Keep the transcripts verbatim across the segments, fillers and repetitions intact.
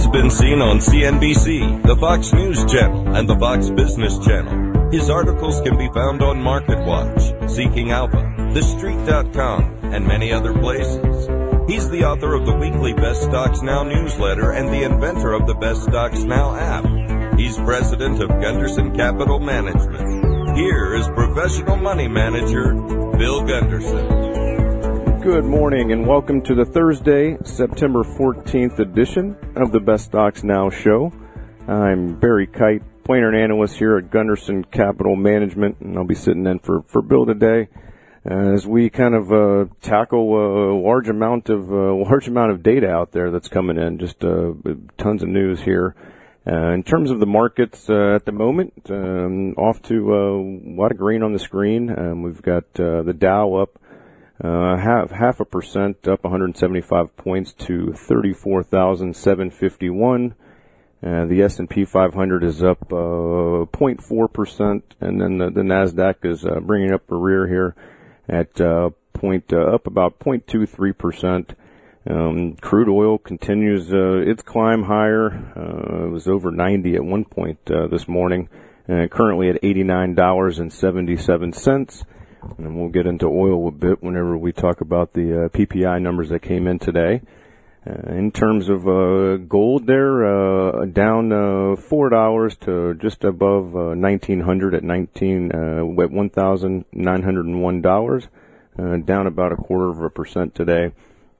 been seen on C N B C, the Fox News Channel, and the Fox Business Channel. His articles can be found on MarketWatch, Seeking Alpha, The Street dot com, and many other places. He's the author of the weekly Best Stocks Now newsletter and the inventor of the Best Stocks Now app. He's president of Gunderson Capital Management. Here is professional money manager, Bill Gunderson. Good morning and welcome to the Thursday, September fourteenth edition of the Best Stocks Now show. I'm Barry Kite, planner and analyst here at Gunderson Capital Management, and I'll be sitting in for, for Bill today uh, as we kind of uh, tackle a large amount of uh, large amount of data out there that's coming in. Just uh, tons of news here. Uh, in terms of the markets uh, at the moment, um, off to uh, a lot of green on the screen. Um, we've got uh, the Dow up uh, half half a percent, up one hundred seventy-five points to thirty-four thousand seven hundred fifty-one. Uh, the S and P five hundred is up uh, zero point four percent, and then the, the Nasdaq is uh, bringing up the rear here at uh, point uh, up about zero point two three percent. Um, crude oil continues uh, its climb higher. Uh, it was over ninety at one point uh, this morning, and currently at eighty-nine dollars and seventy-seven cents. And we'll get into oil a bit whenever we talk about the uh, P P I numbers that came in today. Uh, in terms of uh, gold there, uh, down uh, four dollars to just above uh, nineteen hundred at nineteen uh, at one thousand nine hundred one dollars, uh, down about a quarter of a percent today.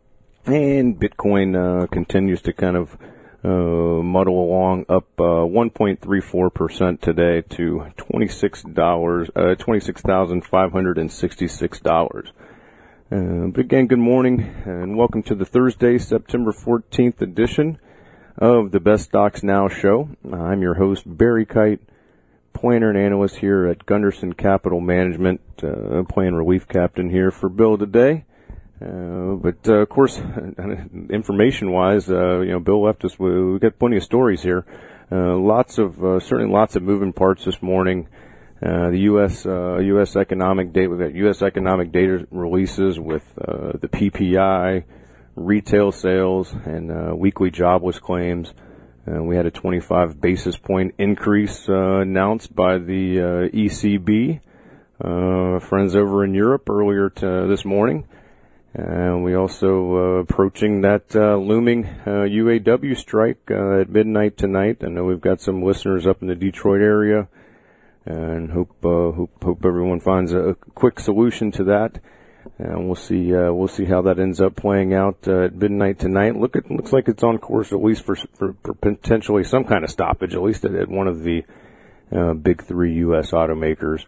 And Bitcoin uh, continues to kind of uh, muddle along, up uh, one point three four percent today to twenty-six dollars, uh, twenty-six thousand five hundred sixty-six dollars. Uh, but again, good morning and welcome to the Thursday, September fourteenth edition of the Best Stocks Now show. I'm your host, Barry Kite, planner and analyst here at Gunderson Capital Management, uh, playing relief captain here for Bill today. Uh, but, uh, of course, information-wise, uh, you know, Bill left us, we, we got plenty of stories here. Uh, lots of, uh, certainly lots of moving parts this morning. Uh, the U S, uh, U S economic data, we've got U S economic data releases with, uh, the P P I, retail sales, and, uh, weekly jobless claims. Uh, we had a twenty-five basis point increase, uh, announced by the, uh, E C B, uh, friends over in Europe earlier to, this morning. And uh, we also uh, approaching that uh, looming uh, U A W strike uh, at midnight tonight. I know we've got some listeners up in the Detroit area, and hope uh, hope hope everyone finds a quick solution to that. And we'll see uh, we'll see how that ends up playing out uh, at midnight tonight. Look, it looks like it's on course at least for, for, for potentially some kind of stoppage, at least at, at one of the uh, big three U S automakers.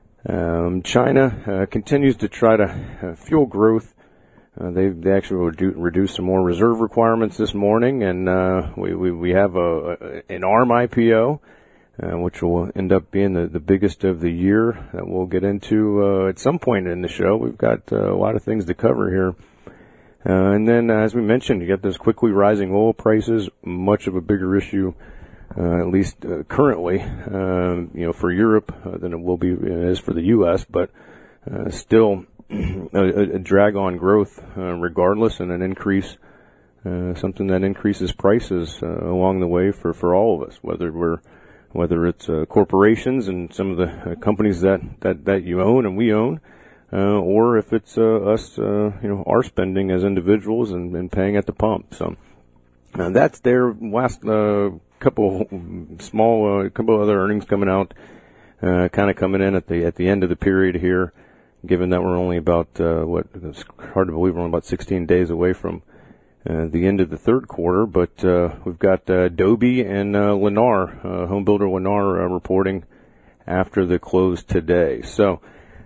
Um, China uh, continues to try to uh, fuel growth. Uh, they they actually redu- reduced some more reserve requirements this morning, and uh, we, we we have a, a an ARM I P O, uh, which will end up being the, the biggest of the year that we'll get into uh, at some point in the show. We've got uh, a lot of things to cover here, uh, and then uh, as we mentioned, you got those quickly rising oil prices, much of a bigger issue, uh, at least uh, currently, uh, you know, for Europe uh, than it will be as for the U S, but uh, still. A, a drag on growth, uh, regardless, and an increase, uh, something that increases prices uh, along the way for, for all of us, whether we're, whether it's uh, corporations and some of the uh, companies that, that, that you own and we own, uh, or if it's uh, us, uh, you know, our spending as individuals and, and paying at the pump. So uh, that's their last uh, couple small, uh, couple other earnings coming out, uh, kind of coming in at the at the end of the period here. Given that we're only about, uh, what, it's hard to believe we're only about sixteen days away from uh, the end of the third quarter, but uh, we've got uh, Adobe and uh, Lennar, uh, home builder Lennar, uh, reporting after the close today. So,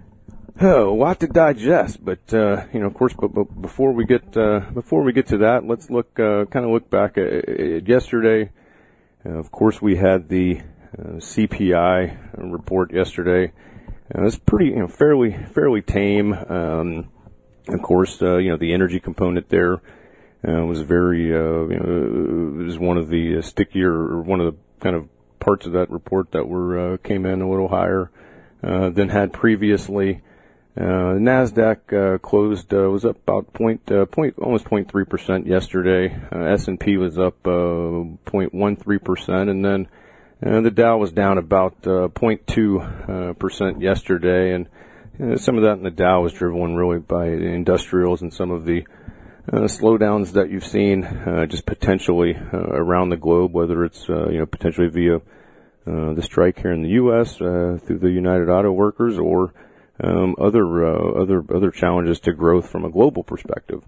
uh, a lot to digest, but, uh, you know, of course, but, but before we get, uh, before we get to that, let's look, uh, kind of look back at, at yesterday. Uh, of course, we had the uh, C P I report yesterday. Uh, it's pretty, you know, fairly, fairly tame. Um, of course, uh, you know, the energy component there, uh, was very, uh, you know, it was one of the uh, stickier, or one of the kind of parts of that report that were, uh, came in a little higher, uh, than had previously. Uh, NASDAQ uh, closed uh, was up about point uh, point almost zero point three percent yesterday. Uh, S and P was up uh, zero point one three percent, and then uh, the Dow was down about uh, zero point two percent yesterday. And uh, some of that in the Dow was driven really by industrials and some of the uh, slowdowns that you've seen uh, just potentially uh, around the globe, whether it's uh, you know potentially via uh, the strike here in the U S uh, through the United Auto Workers or Um, other uh, other other challenges to growth from a global perspective.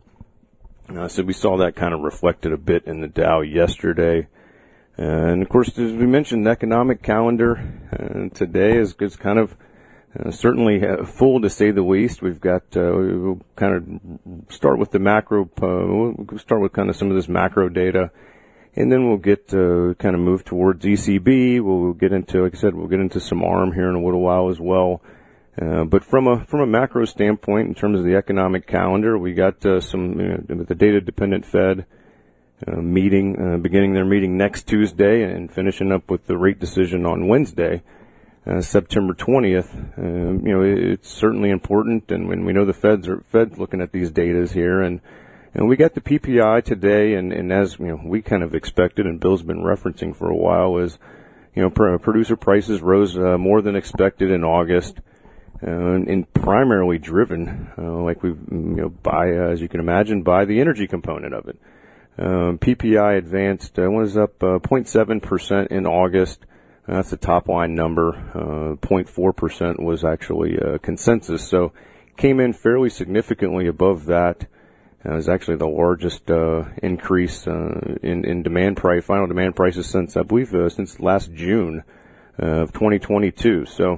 Uh, so we saw that kind of reflected a bit in the Dow yesterday. Uh, and of course, as we mentioned, the economic calendar uh, today is, is kind of uh, certainly uh, full, to say the least. We've got uh, we'll kind of start with the macro. Uh, we'll start with kind of some of this macro data, and then we'll get uh, kind of move towards E C B. We'll get into, like I said, we'll get into some A R M here in a little while as well. Uh, but from a from a macro standpoint, in terms of the economic calendar, we got uh, some you know, the data-dependent Fed uh, meeting, uh, beginning their meeting next Tuesday and finishing up with the rate decision on Wednesday, uh, September twentieth. Uh, you know, it, it's certainly important, and when we know the Feds are Fed's looking at these datas here, and and we got the P P I today, and, and as you know, we kind of expected, and Bill's been referencing for a while, is you know pr- producer prices rose uh, more than expected in August. Uh, and primarily driven, uh, like we, you know, by uh, as you can imagine, by the energy component of it. Um, P P I advanced uh, was up uh, zero point seven percent in August. Uh, that's the top line number. Uh, zero point four percent was actually uh, consensus, so came in fairly significantly above that. Uh, it was actually the largest uh, increase uh, in in demand price, final demand prices since I believe uh, since last June uh, of twenty twenty-two. So.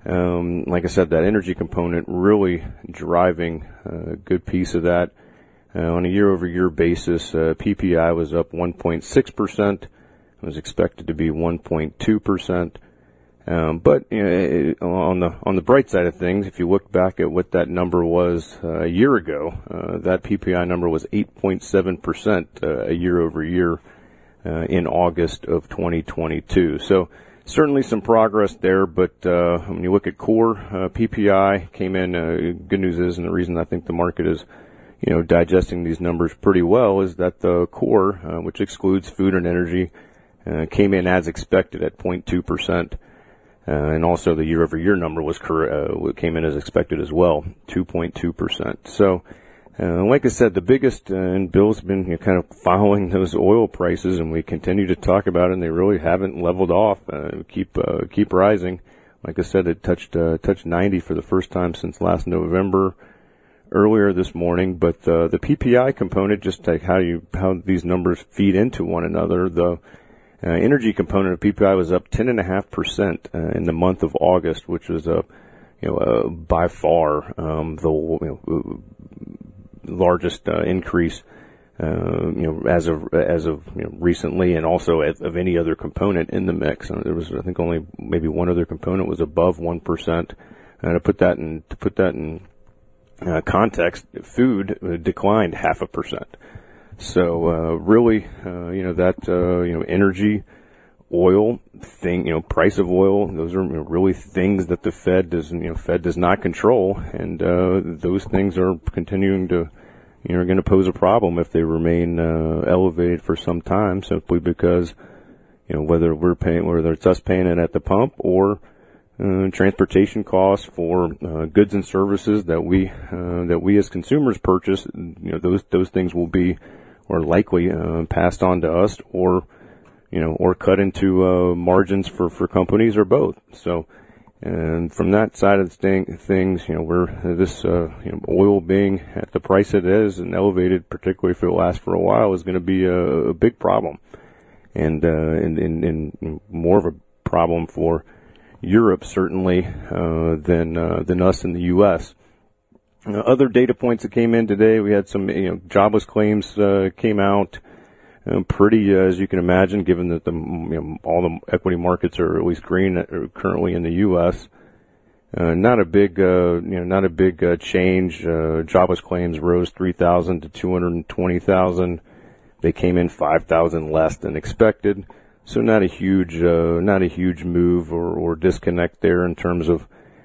Um, like I said, that energy component really driving a good piece of that. Uh, on a year-over-year basis, uh, P P I was up one point six percent. It was expected to be one point two percent. Um, but you know, it, on the on the bright side of things, if you look back at what that number was uh, a year ago, uh, that P P I number was eight point seven percent uh, a year-over-year uh, in August of twenty twenty-two. So. Certainly some progress there, but uh, when you look at core uh, P P I, came in. Uh, good news is, and the reason I think the market is, you know, digesting these numbers pretty well, is that the core, uh, which excludes food and energy, uh, came in as expected at zero point two percent, uh, and also the year-over-year number was uh, came in as expected as well, two point two percent. So. Uh, like I said, the biggest, uh, and Bill's been you know, kind of following those oil prices, and we continue to talk about it, and they really haven't leveled off, uh, keep, uh, keep rising. Like I said, it touched, uh, touched ninety for the first time since last November, earlier this morning, but, uh, the P P I component, just like how you, how these numbers feed into one another, the, uh, energy component of P P I was up ten point five percent, uh, in the month of August, which was a, you know, uh, by far, um, the, you know, largest uh, increase, uh, you know, as of as of you know, recently, and also of, of any other component in the mix. Uh, there was, I think, only maybe one other component was above one percent. And to put that in to put that in uh, context, food uh, declined half a percent. So uh, really, uh, you know, that uh, you know, energy, oil thing, you know, price of oil, those are you know, really things that the Fed does, you know, Fed does not control, and uh, those things are continuing to, you know, are going to pose a problem if they remain uh, elevated for some time, simply because, you know, whether we're paying, whether it's us paying it at the pump or uh, transportation costs for uh, goods and services that we uh, that we as consumers purchase, you know, those those things will be or likely uh, passed on to us, or you know, or cut into uh, margins for, for companies, or both. So, and from that side of the thing, things, you know, we're this uh, you know, oil being at the price it is and elevated, particularly if it lasts for a while, is going to be a, a big problem, and, uh, and, and and more of a problem for Europe certainly uh, than uh, than us in the U S. Uh, other data points that came in today, we had some, you know, jobless claims uh, came out. Um, pretty, uh, as you can imagine, given that the you know, all the equity markets are at least green uh, currently in the U S. Uh, not a big, uh, you know, not a big uh, change. Uh, jobless claims rose three thousand to two hundred twenty thousand. They came in five thousand less than expected. So not a huge, uh, not a huge move or, or disconnect there in terms of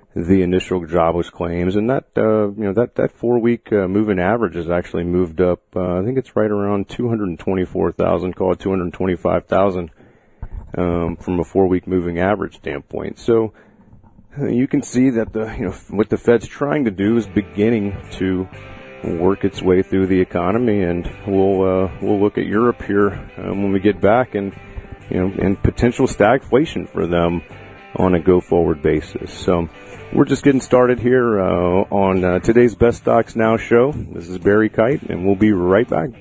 the initial jobless claims, and that uh, you know that that four week uh, moving average has actually moved up. Uh, I think it's right around two hundred twenty-four thousand, call it two hundred twenty-five thousand um, from a four week moving average standpoint. So uh, you can see that the you know what the Fed's trying to do is beginning to work its way through the economy, and we'll uh, we'll look at Europe here um, when we get back, and you know and potential stagflation for them on a go-forward basis. So we're just getting started here uh, on uh, today's Best Stocks Now show. This is Barry Kite, and we'll be right back.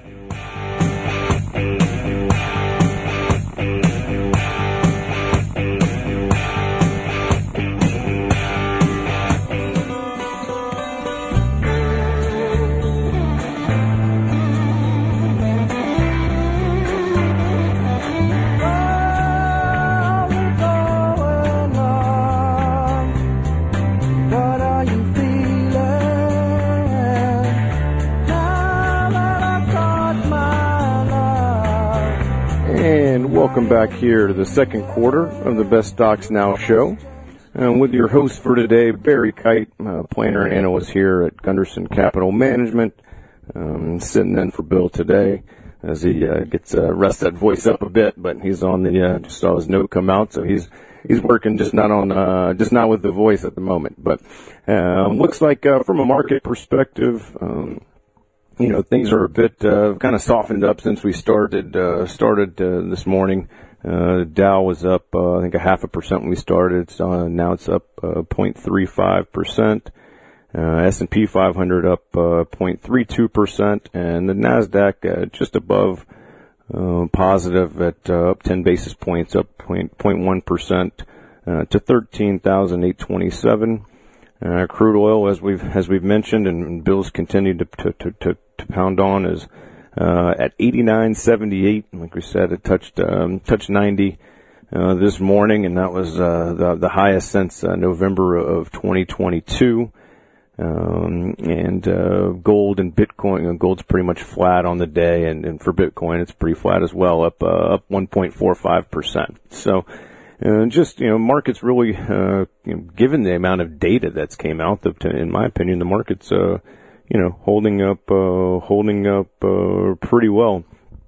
Welcome back here to the second quarter of the Best Stocks Now show. Um, with your host for today, Barry Kite, uh, planner and analyst here at Gunderson Capital Management. Um, sitting in for Bill today as he uh, gets uh, rest that voice up a bit, but he's on the uh, just saw his note come out, so he's he's working just not on uh, just not with the voice at the moment. But um, looks like uh, from a market perspective, um, you know, things are a bit uh, kind of softened up since we started uh, started uh, this morning. Uh, Dow was up, uh, I think, a half a percent when we started. It's, uh, now it's up uh, zero point three five percent. Uh, S and P five hundred up uh, zero point three two percent, and the Nasdaq uh, just above uh, positive at uh, up ten basis points, up zero point one percent uh, to thirteen thousand eight hundred twenty-seven. Uh, crude oil, as we've as we've mentioned, and Bill's continued to to to, to, to pound on, is uh, at eighty-nine seventy-eight. Like we said, it touched um, touched ninety uh, this morning, and that was uh, the the highest since uh, November of twenty twenty-two. Um, and uh, gold and Bitcoin, uh, gold's pretty much flat on the day, and, and for Bitcoin, it's pretty flat as well, up uh, up one point four five percent. So. Uh, just, you know, markets really, uh, you know, given the amount of data that's came out, the, in my opinion, the market's, uh, you know, holding up, uh, holding up, uh, pretty well,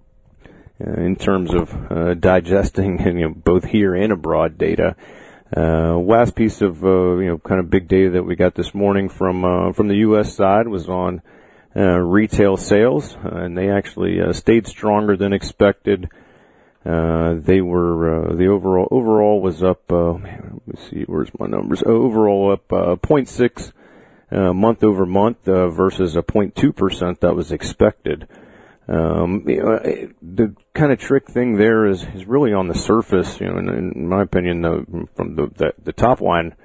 uh, in terms of, uh, digesting, you know, both here and abroad data. Uh, last piece of, uh, you know, kind of big data that we got this morning from, uh, from the U S side was on, uh, retail sales, uh, and they actually, uh, stayed stronger than expected. Uh, they were, uh, the overall, overall was up, uh, let me see, where's my numbers? Overall up, uh, zero point six, uh, month over month, uh, versus a zero point two percent that was expected. Um, you know, the kind of trick thing there is, is really on the surface, you know, in, in my opinion, the, from the, the, the top line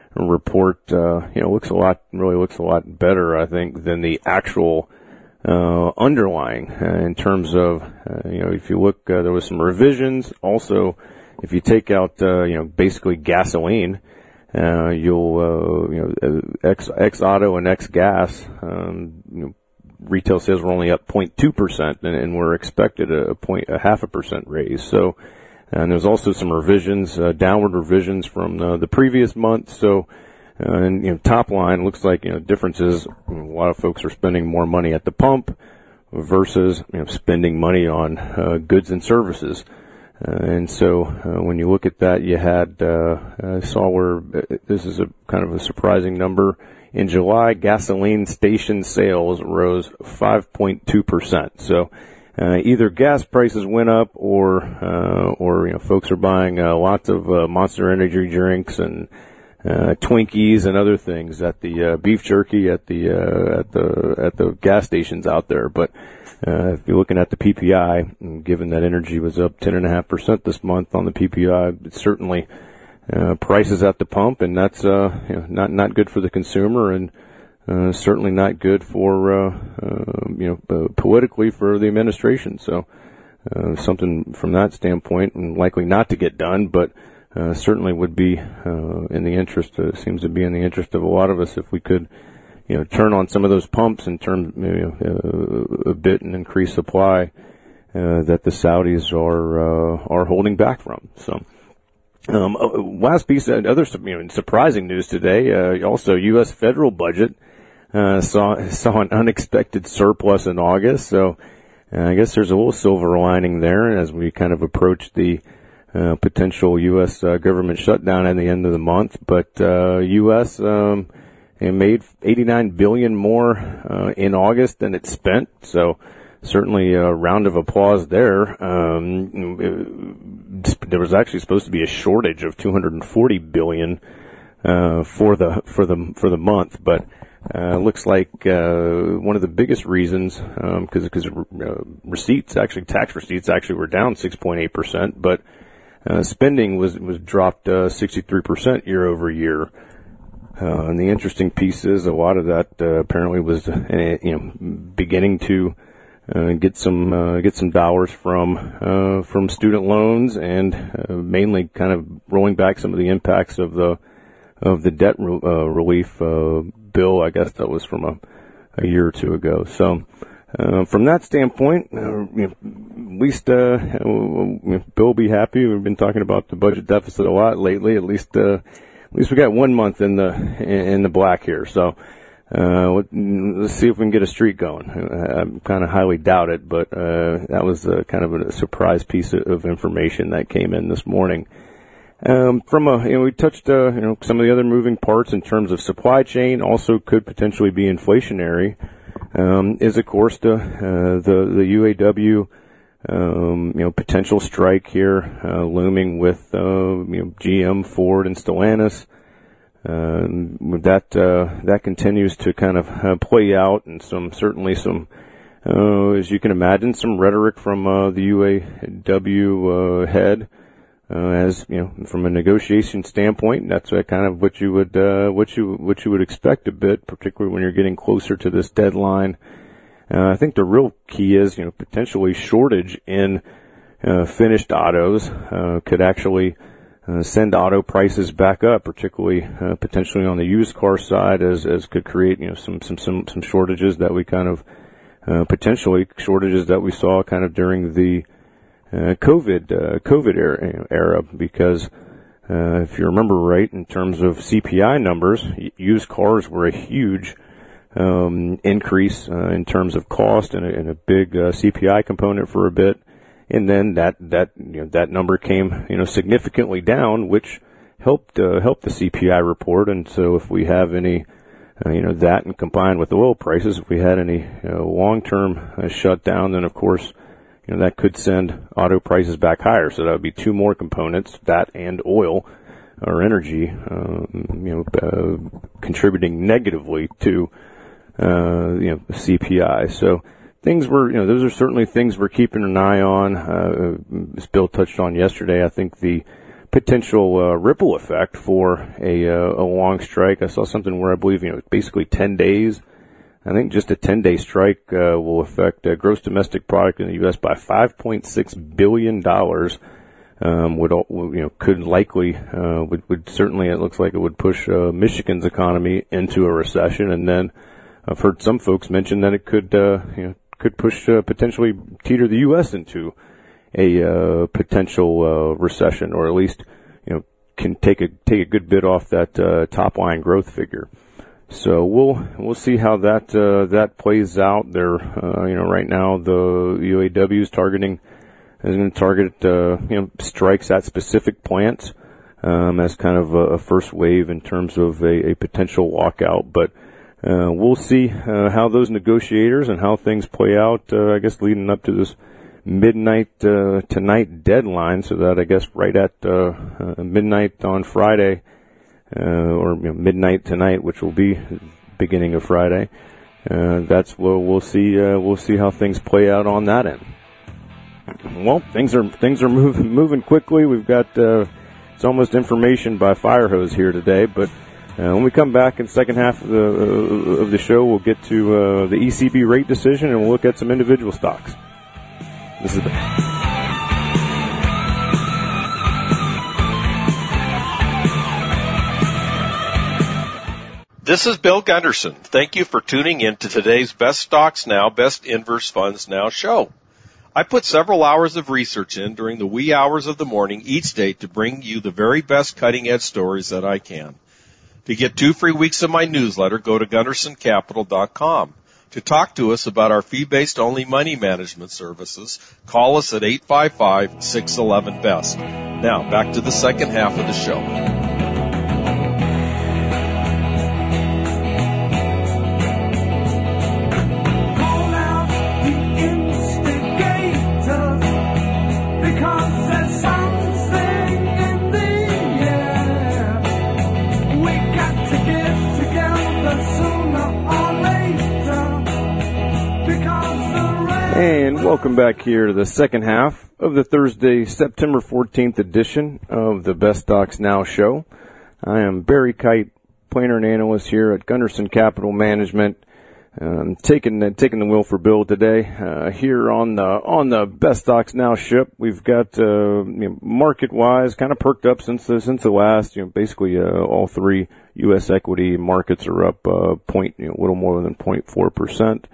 report, uh, you know, looks a lot, really looks a lot better, I think, than the actual Uh, underlying, uh, in terms of, uh, you know, if you look, uh, there was some revisions. Also, if you take out, uh, you know, basically gasoline, uh, you'll, uh, you know, X, X auto and X gas, um, you know, retail sales were only up zero point two percent, and, and were expected a, a point, a half a percent raise. So, and there's also some revisions, uh, downward revisions from the, the previous month. So, Uh, and, you know, top line looks like, you know, differences. You know, a lot of folks are spending more money at the pump versus, you know, spending money on, uh, goods and services. Uh, and so, uh, when you look at that, you had, uh, I saw where uh, this is a kind of a surprising number. In July, gasoline station sales rose five point two percent. So, uh, either gas prices went up or, uh, or, you know, folks are buying, uh, lots of, uh, Monster Energy drinks and, Uh, Twinkies and other things at the, uh, beef jerky at the, uh, at the, at the gas stations out there. But, uh, if you're looking at the P P I, and given that energy was up ten point five percent this month on the P P I, it's certainly, uh, prices at the pump, and that's, uh, you know, not, not good for the consumer, and, uh, certainly not good for, uh, uh, you know, uh, politically for the administration. So, uh, something from that standpoint, and likely not to get done, but, Uh, certainly would be, uh, in the interest, uh, seems to be in the interest of a lot of us if we could, you know, turn on some of those pumps and turn, you know, uh, a bit and increase supply, uh, that the Saudis are, uh, are holding back from. So, Um, last piece, uh, other you know, surprising news today. Uh, also, U S federal budget uh, saw saw an unexpected surplus in August. So uh, I guess there's a little silver lining there as we kind of approach the uh, potential U S uh, government shutdown at the end of the month. But uh, U S Um, It made eighty-nine billion dollars more uh, in August than it spent, so certainly a round of applause there. Um, it, there was actually supposed to be a shortage of two hundred forty billion dollars uh, for the for the for the month, but uh, looks like uh, one of the biggest reasons because um, because uh, receipts actually tax receipts actually were down six point eight percent, but uh, spending was was dropped uh, sixty-three percent year over year. Uh, and the interesting piece is a lot of that uh, apparently was, uh, you know, beginning to uh, get some uh, get some dollars from uh, from student loans, and uh, mainly kind of rolling back some of the impacts of the of the debt re- uh, relief uh, bill. I guess that was from a, a year or two ago. So uh, from that standpoint, uh, you know, at least uh, Bill will be happy. We've been talking about the budget deficit a lot lately. At least. Uh, At least we got one month in the in the black here, so uh, let's see if we can get a streak going. I kind of highly doubt it, but uh, that was a, kind of a surprise piece of information that came in this morning. Um, from a, you know, we touched uh, you know some of the other moving parts in terms of supply chain. Also, could potentially be inflationary. Um, is of course the uh, the the U A W. Um, you know, potential strike here, uh, looming with, uh, you know, G M, Ford, and Stellantis. Um, that, uh, that continues to kind of uh, play out, and some, certainly some, uh, as you can imagine, some rhetoric from, uh, the U A W, uh, head, uh, as, you know, from a negotiation standpoint. That's uh, kind of what you would, uh, what you, what you would expect a bit, particularly when you're getting closer to this deadline. Uh, I think the real key is, you know, potentially shortage in uh, finished autos uh, could actually uh, send auto prices back up, particularly uh, potentially on the used car side, as as could create, you know, some some some, some shortages that we kind of uh, potentially shortages that we saw kind of during the uh, COVID uh, COVID era, era because uh, if you remember right, in terms of C P I numbers, used cars were a huge Um, increase uh, in terms of cost, and a, and a big uh, C P I component for a bit, and then that that you know that number came you know significantly down, which helped uh, helped the C P I report. And so if we have any uh, you know that, and combined with the oil prices, if we had any uh, long-term uh, shutdown, then of course you know that could send auto prices back higher. So that would be two more components, that and oil or energy, uh, you know, uh, contributing negatively to. Uh, you know, C P I. So things were, you know, those are certainly things we're keeping an eye on. Uh, as Bill touched on yesterday, I think the potential uh, ripple effect for a uh, a long strike. I saw something where I believe, you know, basically ten days. I think just a ten-day strike uh, will affect uh, gross domestic product in the U S by five point six billion dollars. Um, would, you know, could likely, uh, would, would certainly, it looks like it would push uh, Michigan's economy into a recession, and then I've heard some folks mention that it could, uh, you know, could push, uh, potentially teeter the U S into a, uh, potential, uh, recession, or at least, you know, can take a, take a good bit off that, uh, top line growth figure. So we'll, we'll see how that, uh, that plays out there. Uh, you know, right now the U A W is targeting, is going to target, uh, you know, strikes at specific plants, um, as kind of a, a first wave in terms of a, a potential walkout, but, Uh, we'll see uh, how those negotiators and how things play out, uh, I guess, leading up to this midnight uh, tonight deadline, so that I guess right at uh, uh, midnight on Friday, uh, or you know, midnight tonight, which will be beginning of Friday, uh, that's where we'll see uh, we'll see how things play out on that end. Well, things are things are moving moving quickly. We've got uh, it's almost information by fire hose here today, but. Uh, when we come back in the second half of the, uh, of the show, we'll get to uh, the E C B rate decision, and we'll look at some individual stocks. This is the... This is Bill Gunderson. Thank you for tuning in to today's Best Stocks Now, Best Inverse Funds Now show. I put several hours of research in during the wee hours of the morning each day to bring you the very best cutting-edge stories that I can. To get two free weeks of my newsletter, go to gunderson capital dot com. To talk to us about our fee-based only money management services, call us at eight five five, six one one, B E S T. Now, back to the second half of the show. And welcome back here to the second half of the Thursday, September fourteenth edition of the Best Stocks Now show. I am Barry Kite, planner and analyst here at Gunderson Capital Management. Um, taking uh, taking the wheel for Bill today. Uh, here on the on the Best Stocks Now ship, we've got uh, you know, market wise kind of perked up since the, since the last. You know, basically uh, all three U S equity markets are up uh, point you know, a little more than zero point four percent.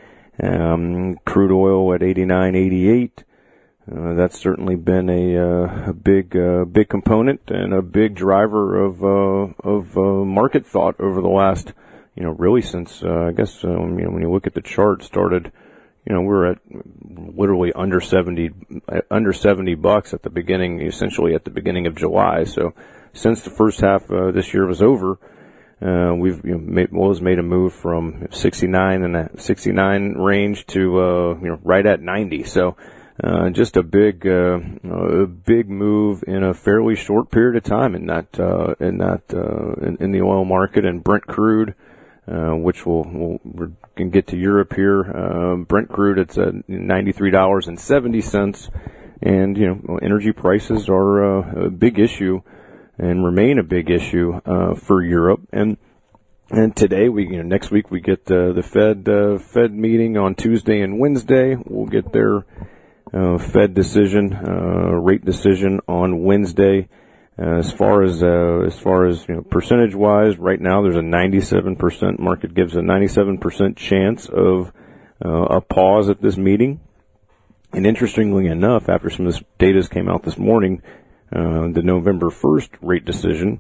Um, crude oil at eighty-nine eighty-eight. Uh, that's certainly been a, uh, a big, uh, big component and a big driver of, uh, of, uh, market thought over the last, you know, really since, uh, I guess, um, you know, when you look at the chart started, you know, we're at literally under seventy, under seventy bucks at the beginning, essentially at the beginning of July. So since the first half, uh, this year was over, Uh, we've, you know, made, Oil's made a move from sixty-nine and a sixty-nine range to, uh, you know, right at ninety. So, uh, just a big, uh, a big move in a fairly short period of time in that, uh, in that, uh, in, in the oil market. And Brent crude, uh, which we'll, we'll, we can get to Europe here. Uh, Brent crude, it's at ninety-three dollars and seventy cents. And, you know, energy prices are uh, a big issue and remain a big issue uh, for Europe. And and today, we you know next week we get uh, the Fed uh, Fed meeting on Tuesday and Wednesday. We'll get their uh, Fed decision, uh, rate decision on Wednesday. Uh, as far as uh, as far as you know, percentage wise, right now there's a ninety-seven percent market gives a ninety-seven percent chance of uh, a pause at this meeting. And interestingly enough, after some of this data came out this morning, Uh, the November first rate decision,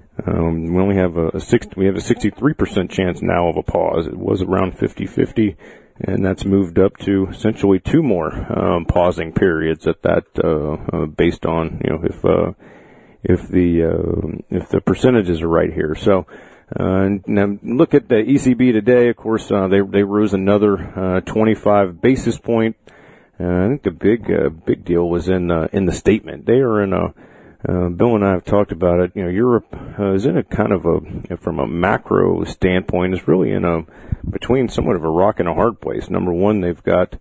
um, we only have a, a six, we have a sixty-three percent chance now of a pause. It was around fifty-fifty, and that's moved up to essentially two more, um, pausing periods at that, uh, uh, based on, you know, if, uh, if the, uh, if the percentages are right here. So, uh, now look at the E C B today. Of course, uh, they, they rose another, uh, twenty-five basis point. Uh, I think the big, uh, big deal was in, uh, in the statement. They are in a, uh, Bill and I have talked about it. You know, Europe uh, is in a kind of a, from a macro standpoint, is really in a, between somewhat of a rock and a hard place. Number one, they've got,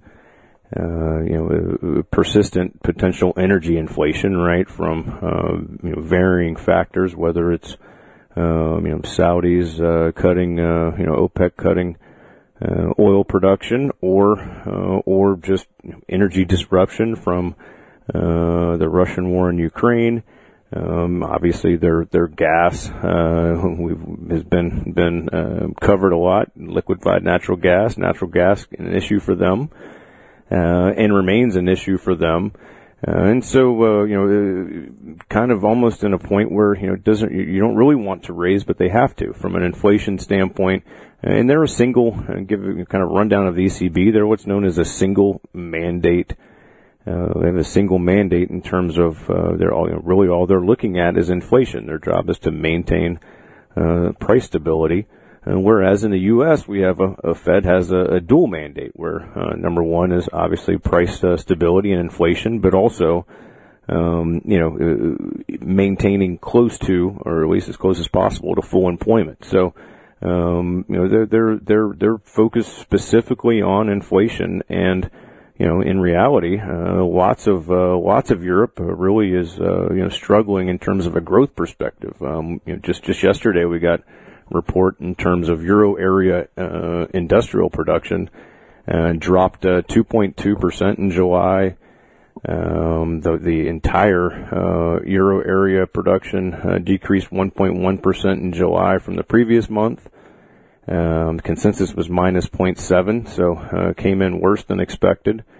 uh, you know, a, a persistent potential energy inflation, right, from, uh, you know, varying factors, whether it's, um, you know, Saudis, uh, cutting, uh, you know, OPEC cutting, Uh, oil production, or uh, or just energy disruption from uh, the Russian war in Ukraine. Um, obviously, their their gas uh, we've, has been been uh, covered a lot. Liquefied natural gas, natural gas, an issue for them, uh, and remains an issue for them. Uh, and so, uh, you know, uh, kind of almost in a point where, you know, it doesn't, you don't really want to raise, but they have to from an inflation standpoint. And they're a single, uh, give a kind of rundown of the E C B. They're what's known as a single mandate. Uh, they have a single mandate in terms of, uh, they're all, you know, really all they're looking at is inflation. Their job is to maintain, uh, price stability. And whereas in the U S we have a, a Fed has a, a dual mandate where, uh, number one is obviously price uh, stability and inflation, but also, um, you know, uh, maintaining close to, or at least as close as possible to full employment. So, um, you know, they're, they're, they're, they're focused specifically on inflation, and, you know, in reality, uh, lots of, uh, lots of Europe uh, really is, uh, you know, struggling in terms of a growth perspective. Um, you know, just, just yesterday we got report in terms of Euro area uh, industrial production uh, dropped uh, two point two percent in July. Um, the, the entire uh, Euro area production uh, decreased one point one percent in July from the previous month. Um, the consensus was minus zero point seven, so uh, came in worse than expected.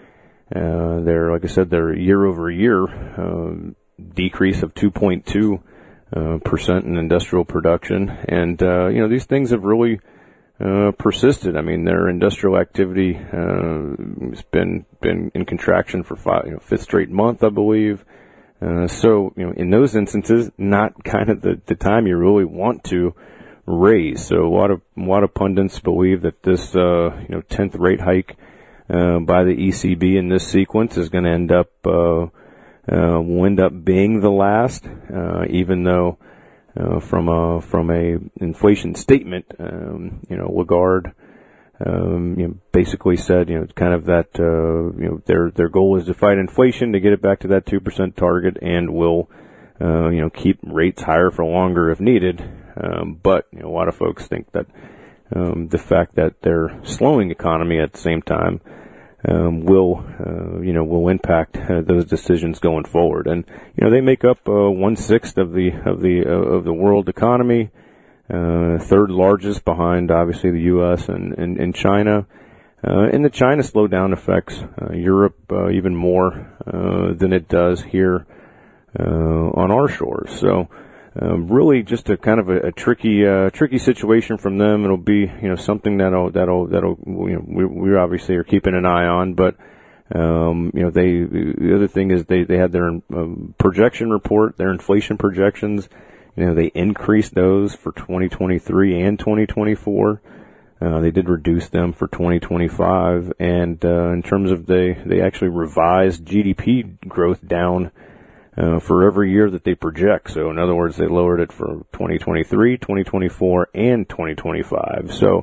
Uh, they're, like I said, they're year over year uh, decrease of two point two uh, percent in industrial production, and uh, you know these things have really uh, persisted. I mean, their industrial activity uh, has been been in contraction for five, you know, fifth straight month, I believe. Uh, so you know, in those instances, not kind of the, the time you really want to raise. So a lot of a lot of pundits believe that this uh, you know tenth rate hike Uh, by the E C B in this sequence is going to end up, uh, uh, will end up being the last, uh, even though, uh, from a, from a inflation statement, um, you know, Lagarde, um, you know, basically said, you know, it's kind of that, uh, you know, their, their goal is to fight inflation, to get it back to that two percent target, and will, uh, you know, keep rates higher for longer if needed. Um, but, you know, a lot of folks think that, um, the fact that they're slowing economy at the same time, Um, will, uh, you know, will impact uh, those decisions going forward. And, you know, they make up, uh, one sixth of the, of the, uh, of the world economy, uh, third largest behind, obviously, the U S and, and, and China. Uh, and the China slowdown affects, uh, Europe, uh, even more, uh, than it does here, uh, on our shores. So, Um, really just a kind of a, a tricky, uh, tricky situation from them. It'll be, you know, something that'll, that'll, that'll, you know, we, we obviously are keeping an eye on, but, um, you know, they, the other thing is they, they had their um, projection report, their inflation projections, you know, they increased those for twenty twenty-three and twenty twenty-four. Uh, they did reduce them for twenty twenty-five, and, uh, in terms of they, they actually revised G D P growth down Uh, for every year that they project. So in other words, they lowered it for twenty twenty-three, twenty twenty-four, and twenty twenty-five. So,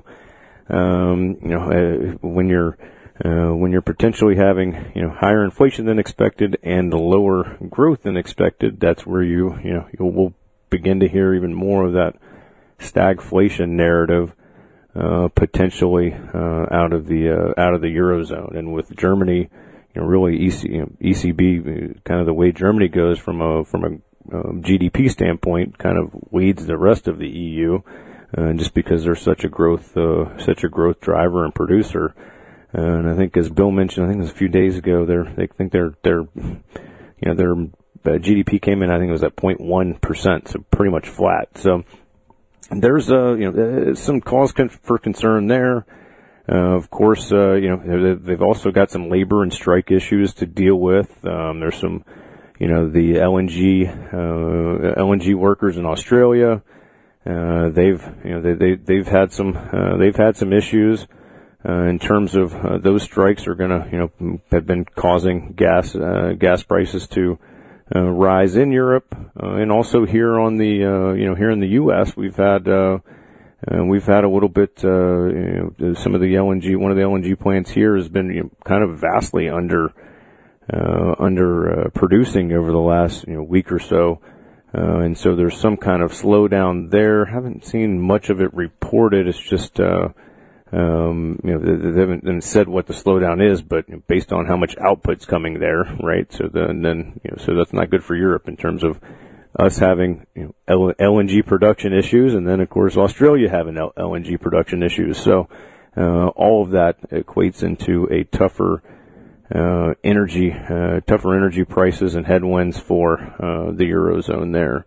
um, you know, uh, when you're, uh, when you're potentially having, you know, higher inflation than expected and lower growth than expected, that's where you, you know, you will begin to hear even more of that stagflation narrative, uh, potentially, uh, out of the, uh, out of the Eurozone. And with Germany, You know, really E C, you know, E C B, kind of the way Germany goes from a from a um, G D P standpoint, kind of leads the rest of the E U, uh, just because they're such a growth uh, such a growth driver and producer. Uh, and I think, as Bill mentioned, I think it was a few days ago, they're they think they're they're you know their uh, G D P came in, I think it was at zero point one percent, so pretty much flat. So there's uh you know some cause for concern there. Uh, of course, uh, you know, they've also got some labor and strike issues to deal with. Um, there's some, you know, the L N G, uh, L N G workers in Australia. Uh, they've, you know, they, they, they've had some, uh, they've had some issues, uh, in terms of, uh, those strikes are gonna, you know, have been causing gas, uh, gas prices to, uh, rise in Europe. Uh, and also here on the, uh, you know, here in the U S, we've had, uh, Uh, we've had a little bit, uh, you know, some of the L N G, one of the L N G plants here has been, you know, kind of vastly under, uh, under, uh, producing over the last, you know, week or so. Uh, and so there's some kind of slowdown there. Haven't seen much of it reported. It's just, uh, um, you know, they, they haven't, they haven't said what the slowdown is, but based on how much output's coming there, right? So then, then, you know, so that's not good for Europe in terms of us having, you know, L N G production issues, and then of course Australia having L N G production issues. So uh, all of that equates into a tougher uh, energy, uh, tougher energy prices and headwinds for uh, the Eurozone there.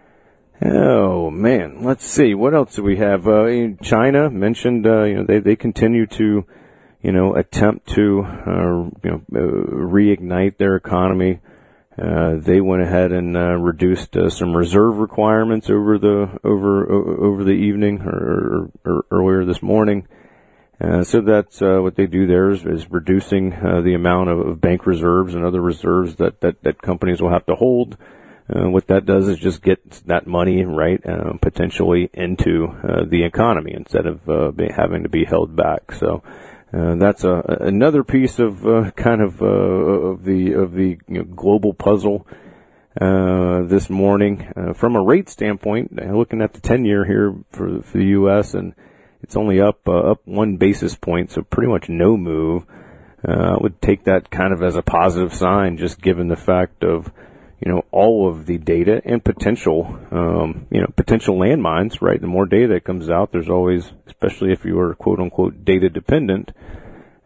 Oh man, let's see, what else do we have? Uh, China mentioned, uh, you know, they they continue to, you know, attempt to uh, you know uh, reignite their economy. Uh, they went ahead and uh, reduced uh, some reserve requirements over the over over the evening or, or, or earlier this morning. Uh, so that's uh, what they do there is, is reducing uh, the amount of, of bank reserves and other reserves that that, that companies will have to hold. Uh, what that does is just get that money right uh, potentially into uh, the economy instead of uh, be, having to be held back. So. Uh, that's a, another piece of uh, kind of uh, of the of the you know, global puzzle uh, this morning. Uh, from a rate standpoint, looking at the ten-year here for, for the U S, and it's only up uh, up one basis point, so pretty much no move. Uh, I would take that kind of as a positive sign, just given the fact of you know all of the data and potential um, you know potential landmines. Right, the more data that comes out, there's always, especially if you are quote unquote data dependent,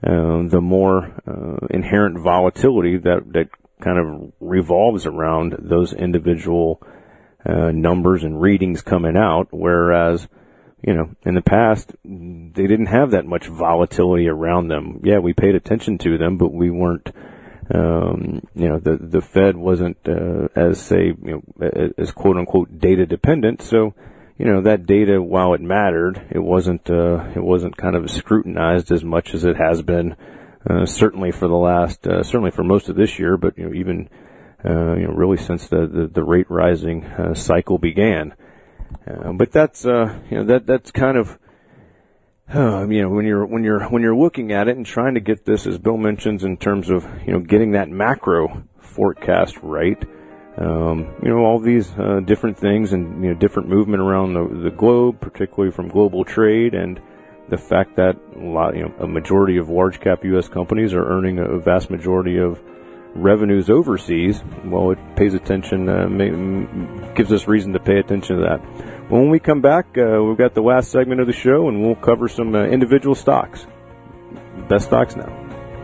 uh, the more uh, inherent volatility that, that kind of revolves around those individual uh, numbers and readings coming out, whereas, you know, in the past, they didn't have that much volatility around them. Yeah, we paid attention to them, but we weren't, um, you know, the, the Fed wasn't, uh, as say, you know, as quote unquote data dependent. So, you know, that data, while it mattered, it wasn't, uh, it wasn't kind of scrutinized as much as it has been, uh, certainly for the last, uh, certainly for most of this year, but, you know, even, uh, you know, really since the, the, the rate rising, uh, cycle began. Uh, but that's, uh, you know, that, that's kind of, uh, you know, when you're, when you're, when you're looking at it and trying to get this, as Bill mentions, in terms of, you know, getting that macro forecast right, um, you know, all these, uh, different things and, you know, different movement around the, the globe, particularly from global trade, and the fact that a lot, you know, a majority of large cap U S companies are earning a vast majority of revenues overseas. Well, it pays attention, uh, may, gives us reason to pay attention to that. When we come back, uh, we've got the last segment of the show, and we'll cover some uh, individual stocks. Best stocks now.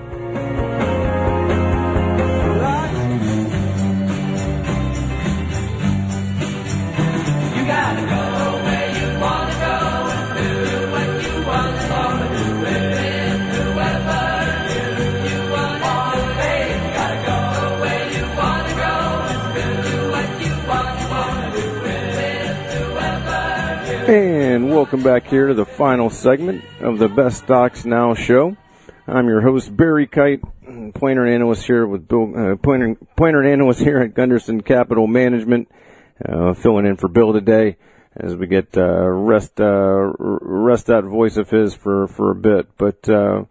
You gotta go where you wanna go and do what you want to do with whoever you, you want to be. You gotta go where you wanna go and do what you want, want to do with whoever you. And welcome back here to the final segment of the Best Stocks Now show. I'm your host, Barry Kite, Pointer and Analyst here with Bill, uh, Pointer, Pointer and Analyst here at Gunderson Capital Management, uh, filling in for Bill today as we get, uh, rest, uh, rest that voice of his for, for a bit. But, uh,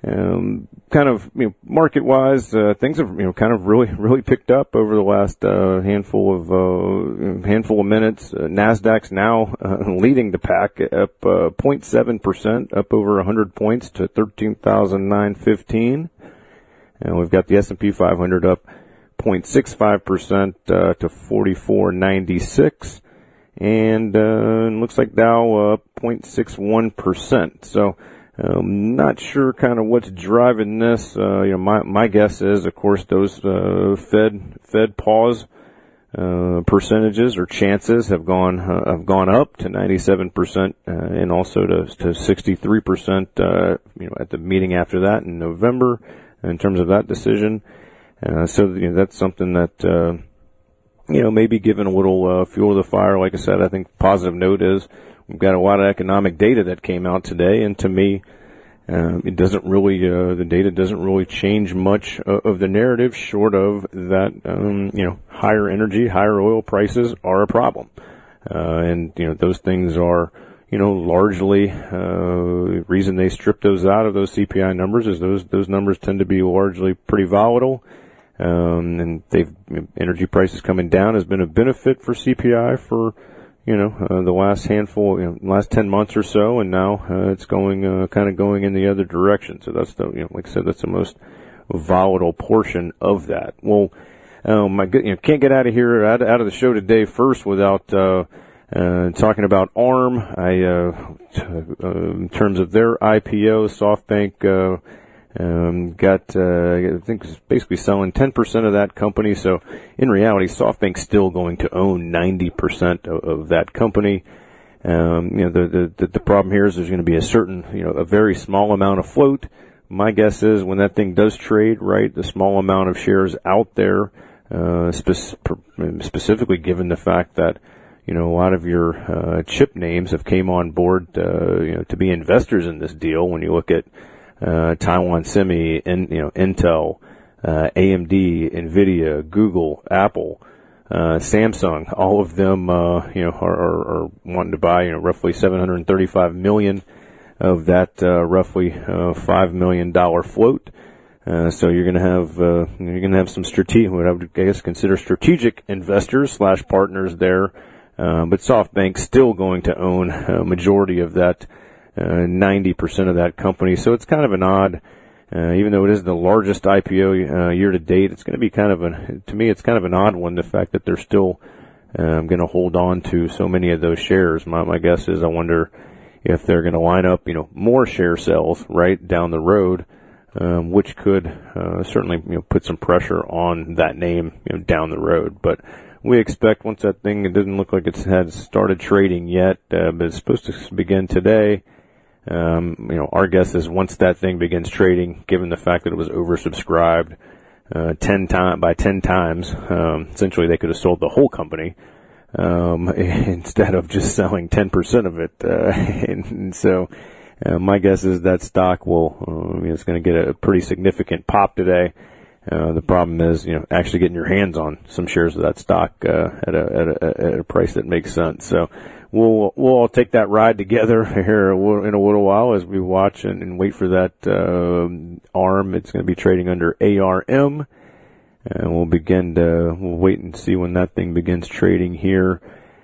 um, kind of, you know, market-wise, uh, things have, you know, kind of really, really picked up over the last, uh, handful of, uh, handful of minutes. Uh, NASDAQ's now, uh, leading the pack up, uh, zero point seven percent, up over one hundred points to thirteen thousand nine hundred fifteen. And we've got the S and P five hundred up zero point six five percent, uh, to forty-four ninety-six. And, uh, it looks like Dow, uh, zero point six one percent. So, Um, not sure kind of what's driving this. Uh, you know, my, my guess is, of course, those, uh, Fed, Fed pause, uh, percentages or chances have gone, uh, have gone up to ninety-seven percent, uh, and also to, to sixty-three percent, uh, you know, at the meeting after that in November in terms of that decision. Uh, so, you know, that's something that, uh, you know, maybe giving a little, uh, fuel to the fire. Like I said, I think positive note is, we've got a lot of economic data that came out today, and to me, uh, it doesn't really, uh, the data doesn't really change much uh, of the narrative, short of that, um, you know, higher energy, higher oil prices are a problem. Uh, and, you know, those things are, you know, largely, uh, reason they strip those out of those C P I numbers is those, those numbers tend to be largely pretty volatile. Um, and they've, energy prices coming down has been a benefit for C P I for, you know, uh, the last handful, you know, last ten months or so, and now, uh, it's going, uh, kind of going in the other direction. So that's the, you know, like I said, that's the most volatile portion of that. Well, um, I you know, can't get out of here, out, out of the show today first without, uh, uh, talking about ARM. I, uh, t- uh, in terms of their I P O, SoftBank, uh, Um, got, uh, I think it's basically selling ten percent of that company. So in reality, SoftBank's still going to own ninety percent of, of that company. Um, you know, the, the, the problem here is there's going to be a certain, you know, a very small amount of float. My guess is when that thing does trade, right, the small amount of shares out there, uh, spec- specifically given the fact that, you know, a lot of your, uh, chip names have came on board, uh, you know, to be investors in this deal. When you look at, Uh, Taiwan Semi, in, you know, Intel, uh, A M D, Nvidia, Google, Apple, uh, Samsung, all of them, uh, you know, are, are, are wanting to buy, you know, roughly seven hundred thirty-five million of that, uh, roughly, uh, five million dollars float. Uh, so you're going to have, uh, you're going to have some strategic, what I would, I guess, consider strategic investors slash partners there. Uh, but SoftBank's still going to own a majority of that, uh, ninety percent of that company. So it's kind of an odd, uh, even though it is the largest I P O, uh, year to date, it's going to be kind of an, to me, it's kind of an odd one, the fact that they're still, um, going to hold on to so many of those shares. My, my guess is I wonder if they're going to line up, you know, more share sales right down the road, um, which could uh, certainly you know put some pressure on that name you know down the road. But we expect once that thing, it doesn't look like it's had started trading yet, uh, but it's supposed to begin today. Um, you know, our guess is once that thing begins trading, given the fact that it was oversubscribed uh, ten time by ten times, um, essentially they could have sold the whole company um, instead of just selling ten percent of it. Uh, and, and so, uh, my guess is that stock will uh, it's going to get a pretty significant pop today. Uh, the problem is, you know, actually getting your hands on some shares of that stock uh, at a at a at a price that makes sense. So. We'll we'll all take that ride together here in a little while as we watch and, and wait for that uh, A R M. It's going to be trading under A R M, and we'll begin to we'll wait and see when that thing begins trading here.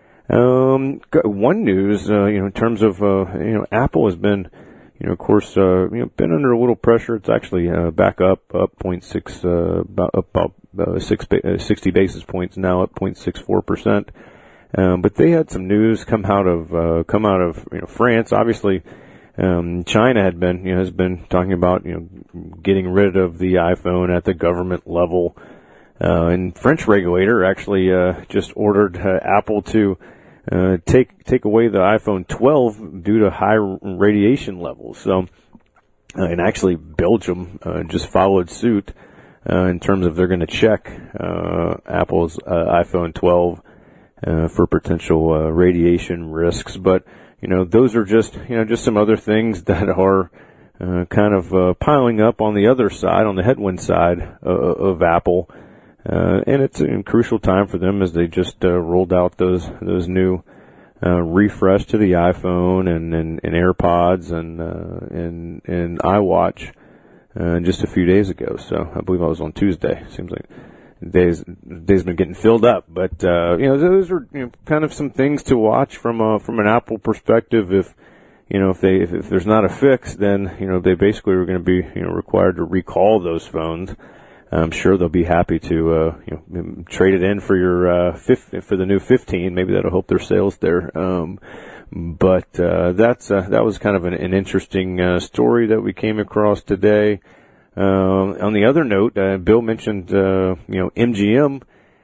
Um, one news, uh, you know, in terms of uh, you know, Apple has been, you know, of course, uh, you know, been under a little pressure. It's actually uh, back up up zero point six, uh, about up about uh, six, uh, sixty basis points now, up zero point six four percent. Um, but they had some news come out of uh, come out of you know France. Obviously, um, China had been you know has been talking about you know getting rid of the iPhone at the government level, uh, and French regulator actually uh, just ordered uh, Apple to uh, take take away the iPhone twelve due to high radiation levels. So, uh, and actually Belgium uh, just followed suit uh, in terms of they're going to check uh, Apple's uh, iPhone twelve. Uh, for potential uh, radiation risks, but you know those are just you know just some other things that are uh, kind of uh, piling up on the other side, on the headwind side uh, of Apple, uh, and it's a crucial time for them as they just uh, rolled out those those new uh, refresh to the iPhone and and, and AirPods and uh, and and iWatch uh, just a few days ago. So I believe I was on Tuesday. Seems like. Days, days been getting filled up, but, uh, you know, those are, you know, kind of some things to watch from, uh, from an Apple perspective. If, you know, if they, if, if there's not a fix, then, you know, they basically are going to be, you know, required to recall those phones. I'm sure they'll be happy to, uh, you know, trade it in for your, uh, fifth, for the new fifteen. Maybe that'll help their sales there. Um, but, uh, that's, uh, that was kind of an, an interesting, uh, story that we came across today. Uh, on the other note, uh, Bill mentioned, uh, you know, M G M,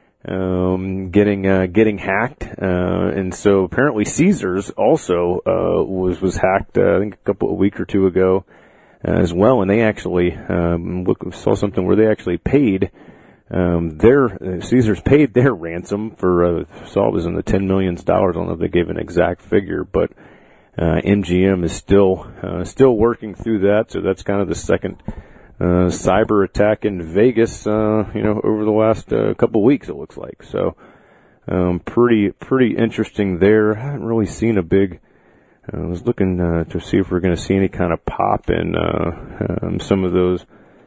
um, getting, uh, getting hacked. Uh, and so apparently Caesars also, uh, was, was hacked, uh, I think a couple, a week or two ago, uh, as well. And they actually, um, look, saw something where they actually paid, um, their, uh, Caesars paid their ransom for, uh, saw it was in the ten million dollars. I don't know if they gave an exact figure, but, uh, M G M is still, uh, still working through that. So that's kind of the second, Uh, cyber attack in Vegas, uh, you know, over the last uh, couple of weeks, it looks like. So, um, pretty, pretty interesting there. I haven't really seen a big, uh, I was looking, uh, to see if we're going to see any kind of pop in, uh, um, some of those,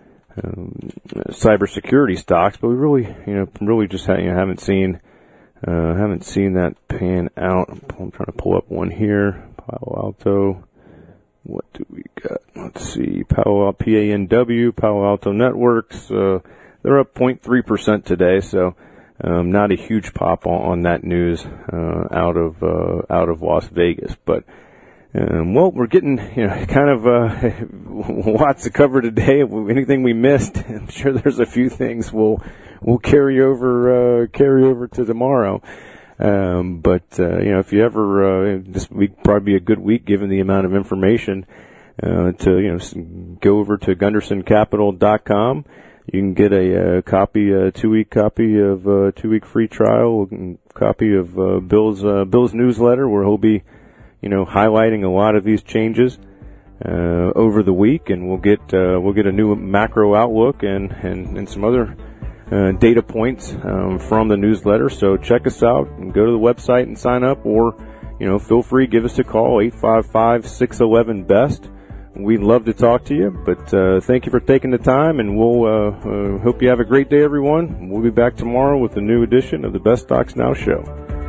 um, cybersecurity stocks, but we really, you know, really just ha- you know, haven't seen, uh, haven't seen that pan out. I'm, I'm trying to pull up one here. Palo Alto. What do we got? Let's see. Palo Alto, P A N W, Palo Alto Networks, uh, they're up zero point three percent today, so, um, not a huge pop on, on that news, uh, out of, uh, out of Las Vegas. But, um, well, we're getting, you know, kind of, uh, lots to cover today. Anything we missed, I'm sure there's a few things we'll, we'll carry over, uh, carry over to tomorrow. Um, but, uh, you know, if you ever, uh, this week probably be a good week given the amount of information, uh, to, you know, go over to Gunderson Capital dot com. You can get a, a copy, a two week copy of, a two week free trial, a copy of, uh, Bill's, uh, Bill's newsletter where he'll be, you know, highlighting a lot of these changes, uh, over the week, and we'll get, uh, we'll get a new macro outlook and, and, and some other, Uh, data points um, from the newsletter. So check us out and go to the website and sign up, or, you know, feel free, give us a call, eight five five, six one one, B E S T. We'd love to talk to you, but uh, thank you for taking the time, and we'll uh, uh, hope you have a great day, everyone. We'll be back tomorrow with a new edition of the Best Stocks Now show.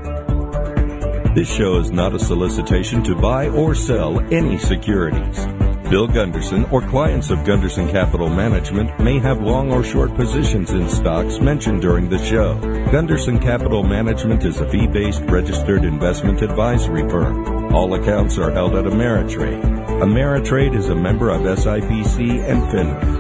This show is not a solicitation to buy or sell any securities. Bill Gunderson or clients of Gunderson Capital Management may have long or short positions in stocks mentioned during the show. Gunderson Capital Management is a fee-based registered investment advisory firm. All accounts are held at Ameritrade. Ameritrade is a member of S I P C and FINRA.